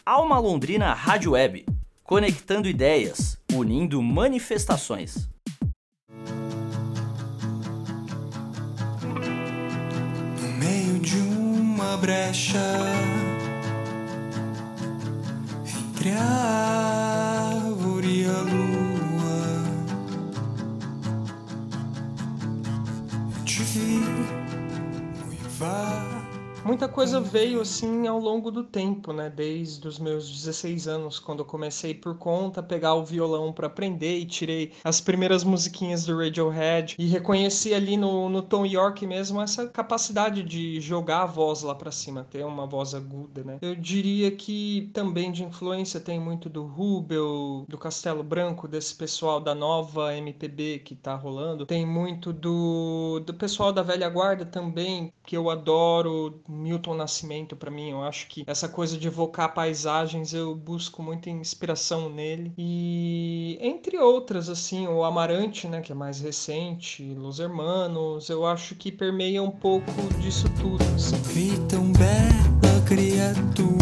Alma Londrina Rádio Web, conectando ideias, unindo manifestações. No meio de uma brecha entre a árvore e a lua, eu te vi uivar. Muita coisa veio assim ao longo do tempo, né? Desde os meus 16 anos, quando eu comecei por conta a pegar o violão para aprender e tirei as primeiras musiquinhas do Radiohead e reconheci ali no Tom York mesmo essa capacidade de jogar a voz lá para cima, ter uma voz aguda, né? Eu diria que também de influência tem muito do Rubel, do Castelo Branco, desse pessoal da nova MPB que tá rolando. Tem muito do pessoal da velha guarda também, que eu adoro. Milton Nascimento, para mim, eu acho que essa coisa de evocar paisagens, eu busco muita inspiração nele. E entre outras, assim, o Amarante, né, que é mais recente, Los Hermanos, eu acho que permeia um pouco disso tudo, assim. Vi tão bela criatura,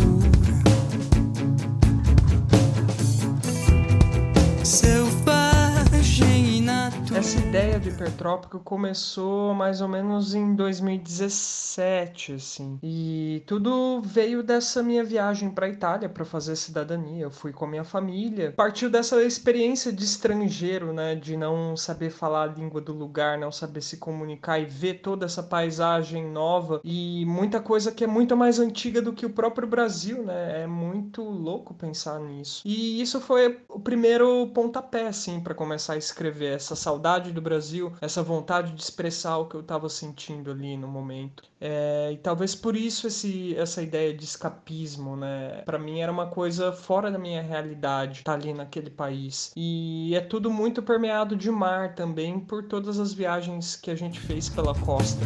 selvagem e natural. Essa ideia do hipertrópico começou mais ou menos em 2017, assim. E tudo veio dessa minha viagem para a Itália para fazer cidadania. Eu fui com a minha família. Partiu dessa experiência de estrangeiro, né, de não saber falar a língua do lugar, não saber se comunicar e ver toda essa paisagem nova e muita coisa que é muito mais antiga do que o próprio Brasil, né? É muito louco pensar nisso. E isso foi o primeiro pontapé, assim, para começar a escrever essa saudade do Brasil, essa vontade de expressar o que eu estava sentindo ali no momento. E talvez por isso essa ideia de escapismo, né? Para mim era uma coisa fora da minha realidade, estar ali naquele país. E é tudo muito permeado de mar também, por todas as viagens que a gente fez pela costa.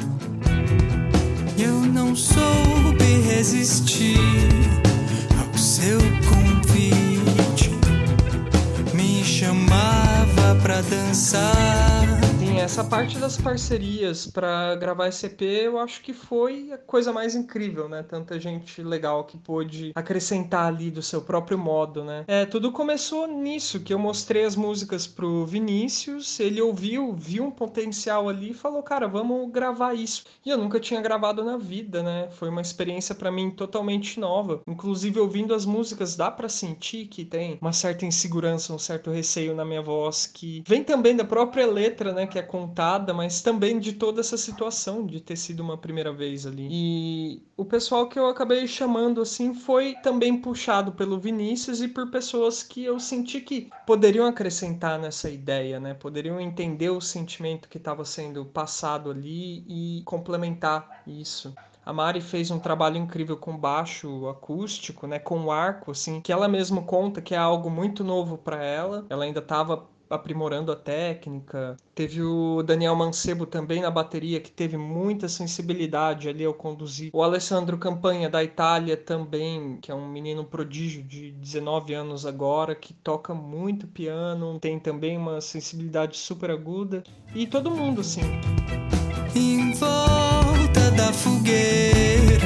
Eu não soube resistir ao seu convite, me chamava pra dançar. Sim, essa parte das parcerias para gravar esse EP eu acho que foi a coisa mais incrível, né? Tanta gente legal que pôde acrescentar ali do seu próprio modo, né? Tudo começou nisso, que eu mostrei as músicas pro Vinícius, ele ouviu, viu um potencial ali e falou, cara, vamos gravar isso. E eu nunca tinha gravado na vida, né? Foi uma experiência para mim totalmente nova. Inclusive, ouvindo as músicas, dá para sentir que tem uma certa insegurança, um certo receio na minha voz, que vem também da própria letra, né? Que é contada, mas também de toda essa situação de ter sido uma primeira vez ali. E o pessoal que eu acabei chamando, assim, foi também puxado pelo Vinícius e por pessoas que eu senti que poderiam acrescentar nessa ideia, né? Poderiam entender o sentimento que estava sendo passado ali e complementar isso. A Mari fez um trabalho incrível com baixo acústico, né, com arco, assim, que ela mesma conta que é algo muito novo para ela. Ela ainda estava aprimorando a técnica. Teve o Daniel Mancebo também na bateria, que teve muita sensibilidade ali ao conduzir. O Alessandro Campanha, da Itália também, que é um menino prodígio de 19 anos agora, que toca muito piano, tem também uma sensibilidade super aguda. E todo mundo, assim. Em volta da fogueira,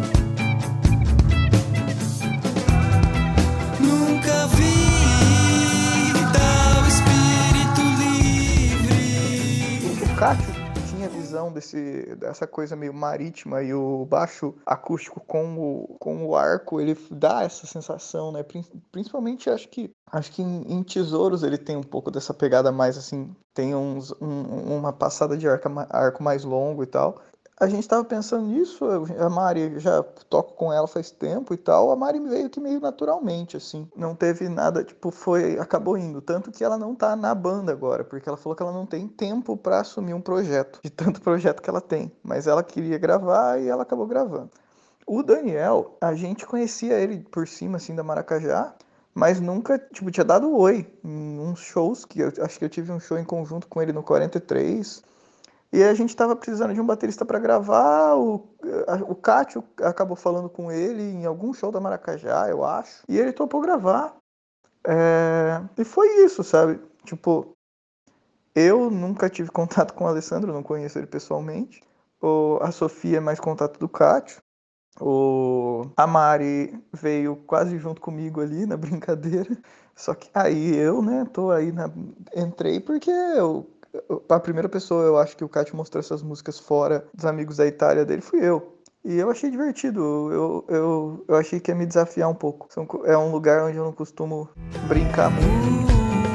nunca vi tal espírito livre. O Cátio tinha visão dessa coisa meio marítima e o baixo acústico com o arco, ele dá essa sensação, né? Principalmente acho que em Tesouros ele tem um pouco dessa pegada mais assim, tem uma passada de arco mais longo e tal. A gente estava pensando nisso, a Mari, já toco com ela faz tempo e tal, a Mari veio que meio naturalmente, assim, não teve nada, tipo, acabou indo, tanto que ela não tá na banda agora, porque ela falou que ela não tem tempo para assumir um projeto, de tanto projeto que ela tem, mas ela queria gravar e ela acabou gravando. O Daniel, a gente conhecia ele por cima, assim, da Maracajá, mas nunca, tipo, tinha dado oi em uns shows, acho que eu tive um show em conjunto com ele no 43, e a gente estava precisando de um baterista para gravar, o Cátio acabou falando com ele em algum show da Maracajá, eu acho, e ele topou gravar. E foi isso, sabe? Tipo, eu nunca tive contato com o Alessandro, não conheço ele pessoalmente. A Sofia é mais contato do Cátio. A Mari veio quase junto comigo ali na brincadeira. Só que aí eu, né, entrei porque a primeira pessoa, eu acho que o Kátia mostrou essas músicas fora dos amigos da Itália dele, fui eu. E eu achei divertido, eu achei que ia me desafiar um pouco. É um lugar onde eu não costumo brincar muito.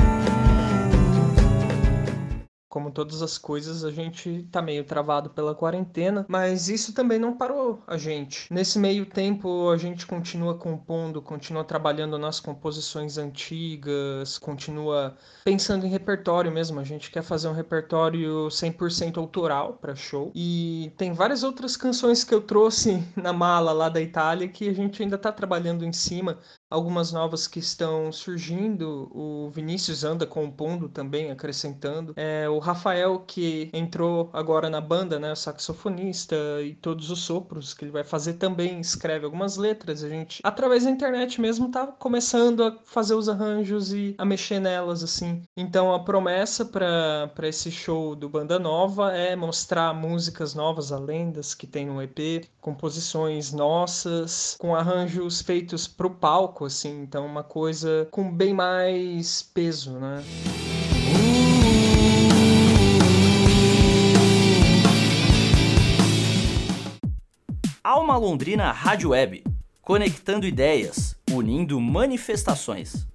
Como todas as coisas, a gente tá meio travado pela quarentena, mas isso também não parou a gente. Nesse meio tempo, a gente continua compondo, continua trabalhando nas composições antigas, continua pensando em repertório mesmo. A gente quer fazer um repertório 100% autoral para show. E tem várias outras canções que eu trouxe na mala lá da Itália que a gente ainda tá trabalhando em cima. Algumas novas que estão surgindo, o Vinícius anda compondo também, acrescentando. O Rafael, que entrou agora na banda, né, o saxofonista e todos os sopros que ele vai fazer, também escreve algumas letras. A gente, através da internet mesmo, tá começando a fazer os arranjos e a mexer nelas, assim. Então a promessa para esse show do Banda Nova é mostrar músicas novas, além das que tem no EP, composições nossas, com arranjos feitos pro palco, assim, então uma coisa com bem mais peso, né? Alma Londrina Rádio Web, conectando ideias, unindo manifestações.